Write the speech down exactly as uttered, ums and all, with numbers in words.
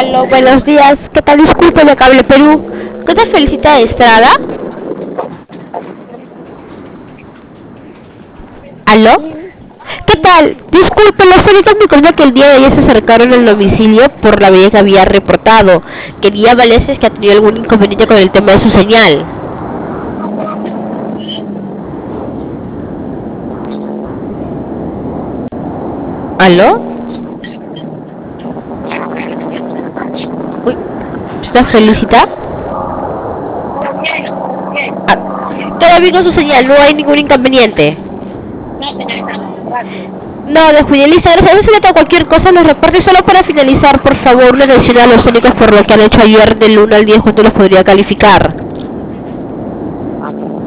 Aló, buenos días. ¿Qué tal? Disculpe de Cable Perú. ¿Qué tal Felicita Estrada? ¿Aló? ¿Qué tal? Disculpe, los técnicos me comentan que el día de ayer se acercaron al domicilio por la vía que había reportado. Quería valer si es que ha tenido algún inconveniente con el tema de su señal. ¿Aló? Uy, ¿está Felicita? Ah, todo bien con su señal, no hay ningún inconveniente. No, de Julielista, gracias. Si nota cualquier cosa, los reportes solo para finalizar, por favor, una mención a los técnicos por lo que han hecho ayer del uno al diez, ¿cuánto los podría calificar?